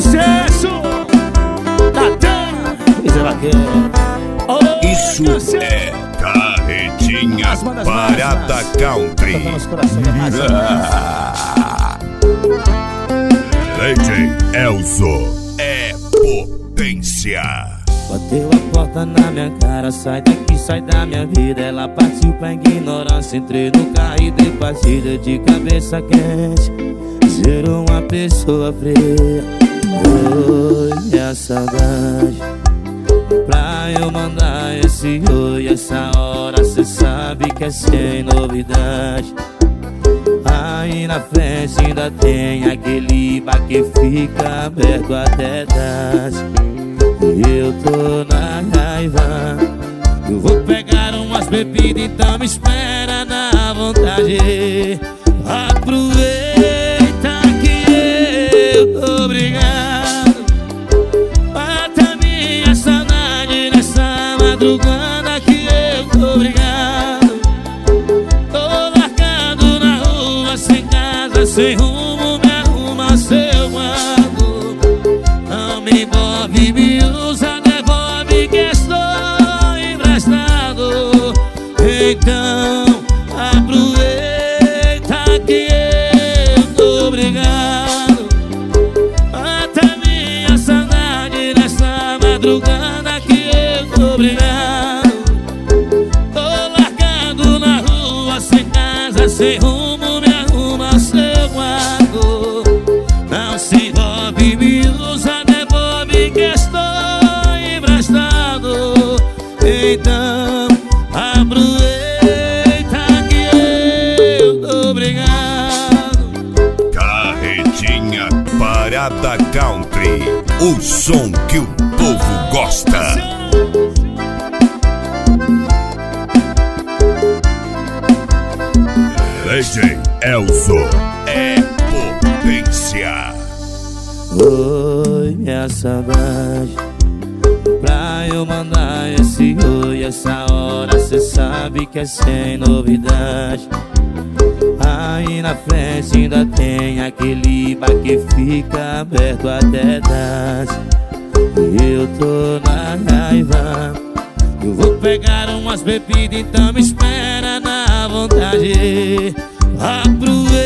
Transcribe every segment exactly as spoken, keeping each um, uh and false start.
sucesso! Natan, isso é Carretinha Parada Country. D J Elzo é potência. Bateu a porta na minha cara, sai daqui, sai da minha vida. Ela partiu pra ignorância, entrei no carro e dei partida de cabeça quente. Zerou uma pessoa fria. Oi, minha saudade. Pra eu mandar esse oi, essa hora cê sabe que é sem novidade. Aí na frente ainda tem aquele bar que fica aberto até tarde. E eu tô na raiva, eu vou pegar umas bebidas, então me espera na vontade. Aproveita que eu tô obrigado. Mata minha saudade nessa madrugada que eu tô obrigado. Tô largado na rua, sem casa, sem rumo, me arruma seu guardo. Não me envolve, me usa, devolve que estou emprestado. Então aproveita que eu tô obrigado. Mata minha saudade nessa madrugada que eu tô obrigado. Tô largado na rua, sem casa, sem rumo, me arruma seu guardo. Não se envolve, me usa, devolve que estou emprestado. Então aproveita que eu tô obrigado. Carretinha Parada Country, o som que o povo gosta. D J Elzo é potência. Oi, minha saudade. Pra eu mandar esse oi, essa hora cê sabe que é sem novidade. Aí na frente ainda tem aquele bar que fica aberto até tarde. E eu tô na raiva, eu vou pegar umas bebidas, então me espera na vontade. Aproveita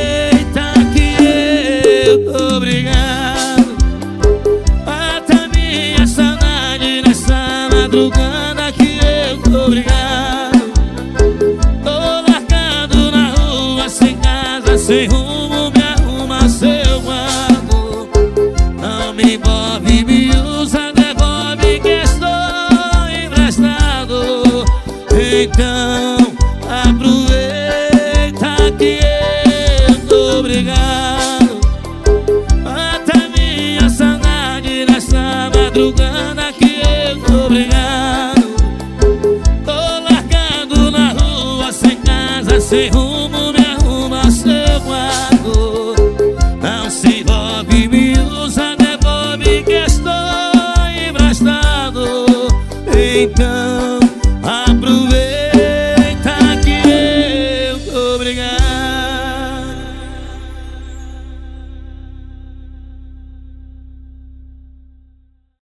que eu tô obrigado. Mata minha saudade nessa madrugada que eu tô obrigado. Tô largado na rua, sem casa, sem rumo, me arruma seu guardo. Não me envolve, me usa, devolve que estou emprestado. Então aproveita que eu tô obrigado. Mata minha saudade nessa madrugada que eu tô obrigado. Tô largado na rua, sem casa, sem rumo, me arruma seu guardo. Não se envolve, me usa, devolve que estou emprestado. Então